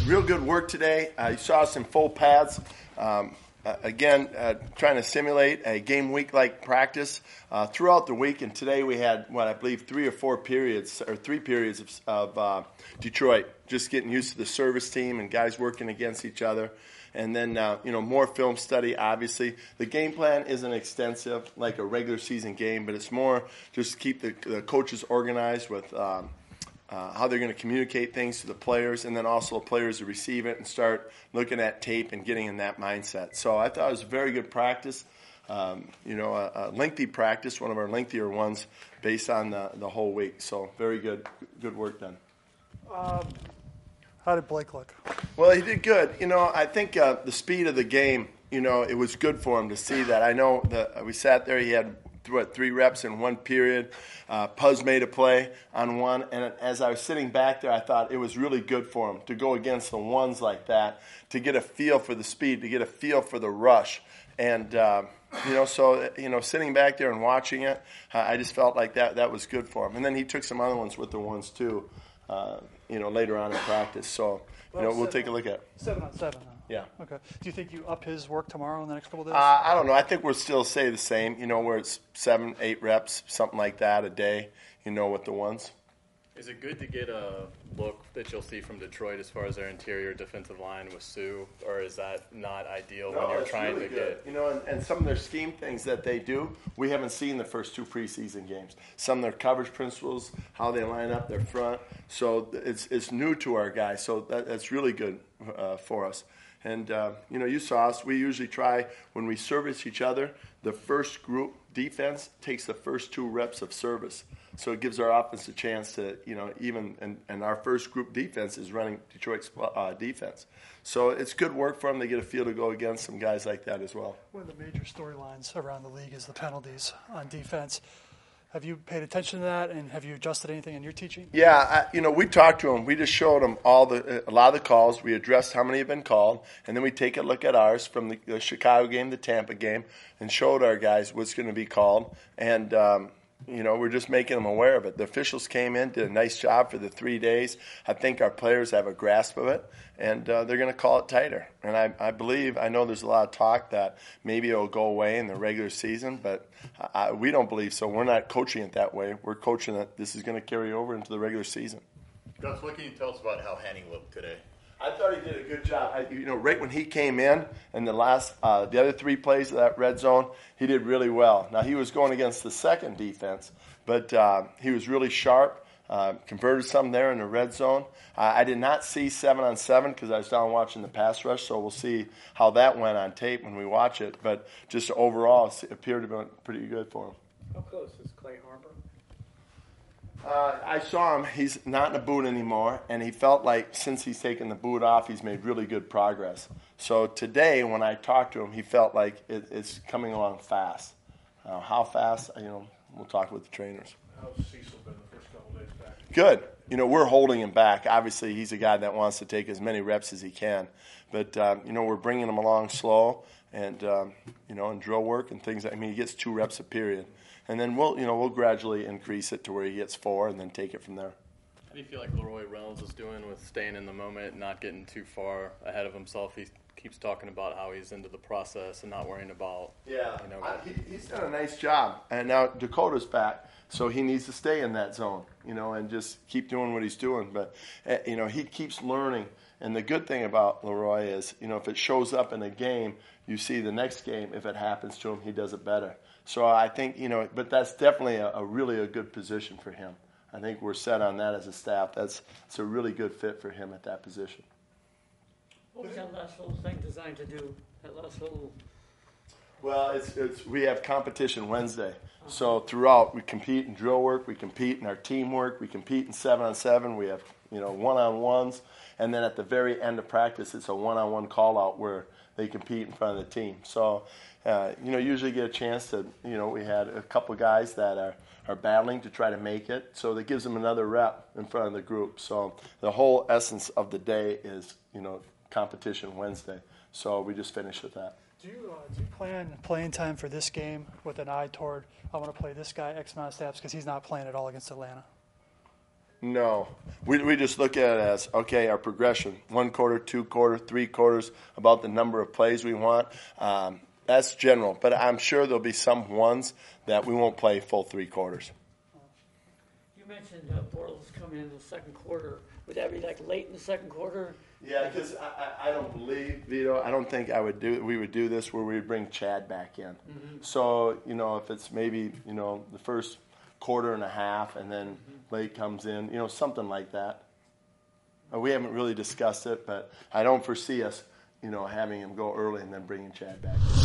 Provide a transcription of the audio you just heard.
real good work today. You saw us in full pads. Again, trying to simulate a game week-like practice throughout the week. And today we had, I believe, three periods of Detroit, just getting used to the service team and guys working against each other. And then, more film study, obviously. The game plan isn't extensive like a regular season game, but it's more just to keep the coaches organized with how they're going to communicate things to the players, and then also the players to receive it and start looking at tape and getting in that mindset. So I thought it was a very good practice, a lengthy practice, one of our lengthier ones based on the whole week. So very good work done. How did Blake look? Well, he did good. I think the speed of the game, it was good for him to see that. I know that we sat there, he had 3 reps in one period. Puz made a play on one, and as I was sitting back there, I thought it was really good for him to go against the ones like that, to get a feel for the speed, to get a feel for the rush. And, sitting back there and watching it, I just felt like that was good for him. And then he took some other ones with the ones, too, later on in practice. So, we'll take a look at it. 7-on-7, huh? Yeah. Okay. Do you think you up his work tomorrow in the next couple of days? I don't know. I think we'll still say the same, where it's 7-8 reps, something like that a day, with the ones. Is it good to get a look that you'll see from Detroit as far as their interior defensive line with Sue, or is that not ideal when you're trying really to good. get? And some of their scheme things that they do, we haven't seen the first 2 preseason games. Some of their coverage principles, how they line up their front. So it's new to our guys. So that's really good for us. And, you saw us. We usually try, when we service each other, the first group defense takes the first 2 reps of service. So it gives our offense a chance to, and our first group defense is running Detroit's defense. So it's good work for them to get a feel to go against some guys like that as well. One of the major storylines around the league is the penalties on defense. Have you paid attention to that, and have you adjusted anything in your teaching? Yeah, we talked to them. We just showed them a lot of the calls. We addressed how many have been called, and then we take a look at ours from the Chicago game, the Tampa game, and showed our guys what's going to be called. And we're just making them aware of it. The officials came in, did a nice job for the 3 days. I think our players have a grasp of it, and they're going to call it tighter. And I know there's a lot of talk that maybe it'll go away in the regular season, but we don't believe so. We're not coaching it that way. We're coaching that this is going to carry over into the regular season. Gus, what can you tell us about how Henning looked today? I thought he did a good job. Right when he came in and the other 3 plays of that red zone, he did really well. Now, he was going against the second defense, but he was really sharp, converted some there in the red zone. I did not see 7-on-7 because I was down watching the pass rush, so we'll see how that went on tape when we watch it. But just overall, it appeared to be pretty good for him. How close is Clay Harbor? I saw him. He's not in a boot anymore, and he felt like since he's taken the boot off, he's made really good progress. So today, when I talked to him, he felt like it's coming along fast. How fast, we'll talk with the trainers. How's Cecil been the first couple days back? Good. We're holding him back. Obviously, he's a guy that wants to take as many reps as he can. But, we're bringing him along slow and, and drill work and things. He gets 2 reps a period. And then we'll gradually increase it to where he gets 4 and then take it from there. How do you feel like Leroy Reynolds is doing with staying in the moment, not getting too far ahead of himself? He keeps talking about how he's into the process and not worrying about. Yeah, he's done a nice job. And now Dakota's back, so he needs to stay in that zone, and just keep doing what he's doing. But, he keeps learning. And the good thing about Leroy is, if it shows up in a game, you see the next game, if it happens to him, he does it better. So I think, but that's definitely a really good position for him. I think we're set on that as a staff. It's a really good fit for him at that position. What was that last little thing designed to do? That last little... Well, we have competition Wednesday. So throughout, we compete in drill work, we compete in our teamwork, we compete in 7-on-7, we have, one-on-ones. And then at the very end of practice, it's a one-on-one call-out where they compete in front of the team. So, usually get a chance to, we had a couple guys that are battling to try to make it. So that gives them another rep in front of the group. So the whole essence of the day is, competition Wednesday. So we just finished with that. Do you plan playing time for this game with an eye toward, I want to play this guy X amount of snaps because he's not playing at all against Atlanta? No. We just look at it as, okay, our progression, 1 quarter, 2 quarter, 3 quarters, about the number of plays we want. That's general, but I'm sure there'll be some ones that we won't play full 3 quarters. You mentioned Bortles coming in the second quarter. Would that be like late in the second quarter? Yeah, because I don't believe, Vito, I don't think we would do this where we would bring Chad back in. So, if it's maybe, the first quarter and a half and then late comes in, something like that. We haven't really discussed it, but I don't foresee us, having him go early and then bringing Chad back in.